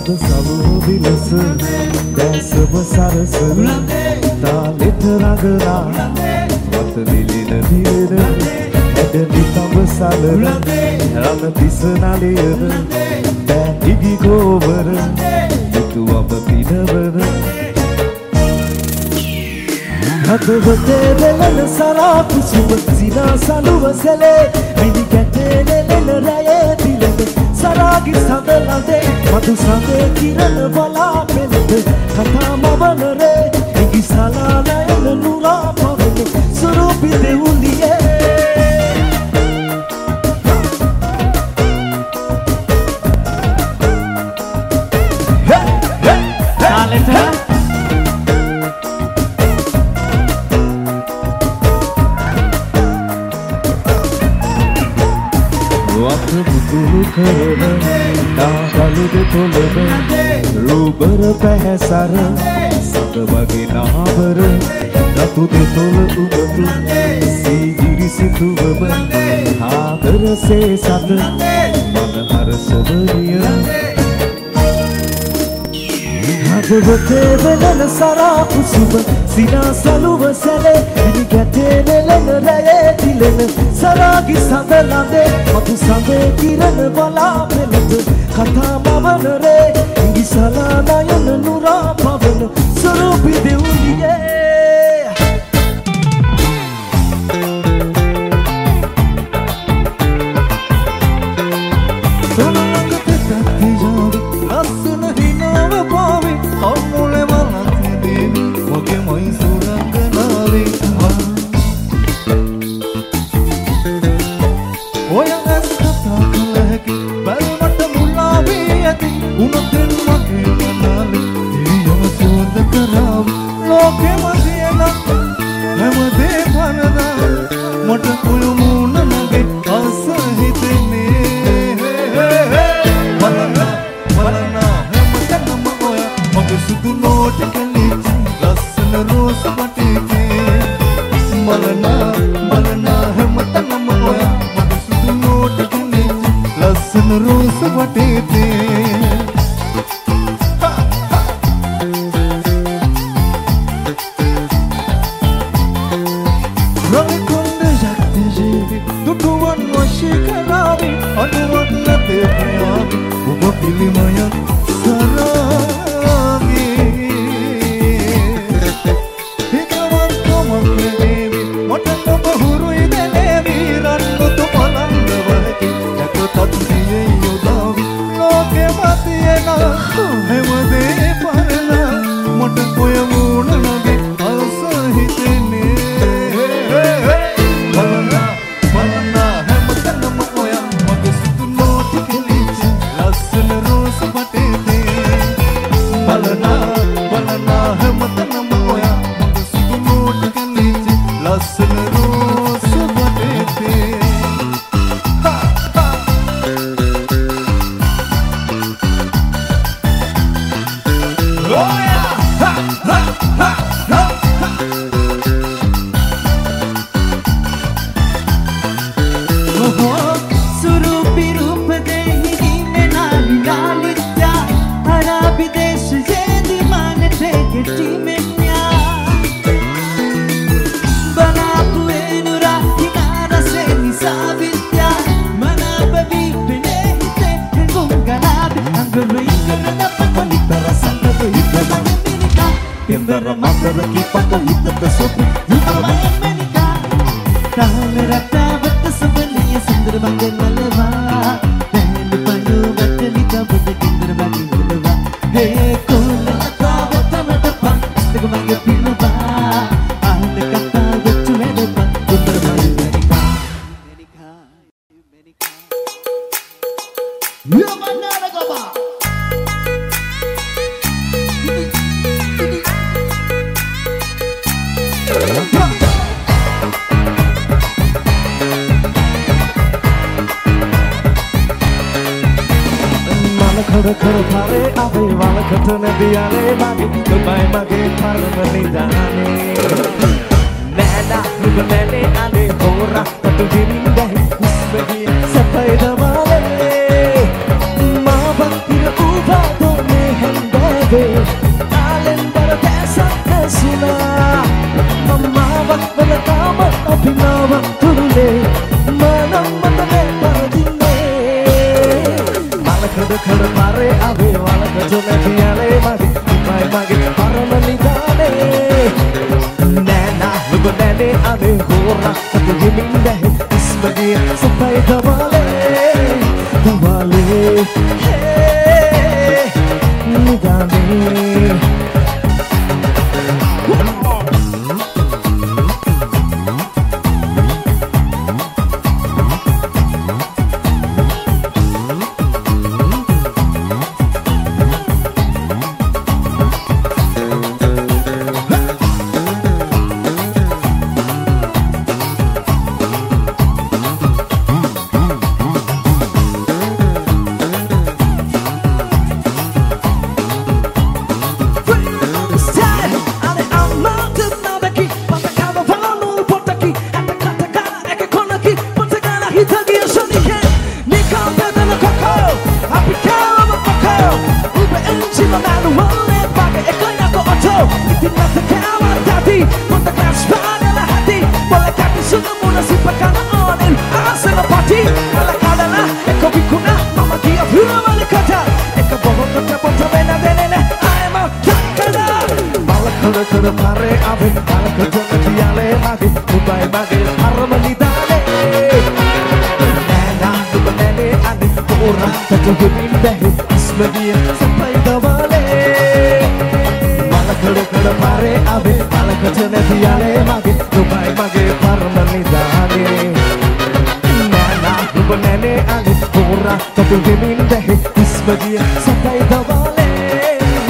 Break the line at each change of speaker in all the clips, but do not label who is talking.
සලුව විලස දැසම සරස තාලෙට රඟලා මත විලින දිවෙන ඇද නිතඹ සලන රණ තිස නලියන බෑ ඉගි ගෝවර යුතුවම පිනවන හදවතේ වෙලන සරා කුසුම සිනා සලුව සැලේ මිනි කැටේ නෙලෙන රැයේ තිලෙන සරාගි සඳලඳේ මතු සඳේ කිරණ බලා පෙළෙත කතා මවන රේ ඉගි සලාලයන නුරා පවන සුරුපි දෙවුලියේ නාගලුද තොලන රූබර පැහැසර සත වගේ නාබර රතු දෙතොල උබතු සීගිරි සිතුවම ආදරසේ සත මනහර සොබරිය හදවතේ වෙලන සරා කුසුම සිනා සලුව සැලේ මිනි ගැටේ නෙලන රැයේ තිලෙන සරාගි සඳලඳේ මතු සඳේ කිරණ බලා පෙළෙත කතා මවන රේ ඉඟි සලානයන නුරා පවන සුරුපි දෙවුලියේ Sapay da male, ma bakira uba done nene ane hora Katu yeminde ismagi Sampai dawale Dawale Hey Nidane Kena pare ave, ala kerja tiale magi, mubai magi, harmoni dale. Nena, tu nene ane, orang kacau geminde, ismedia sampai dawale. Ala kena pare ave, ala kerja tiale magi, mubai magi, harmoni dale. Nena, tu nene ane, orang kacau geminde, ismedia sampai dawale,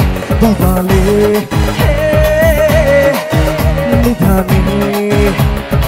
dawale. Nidhani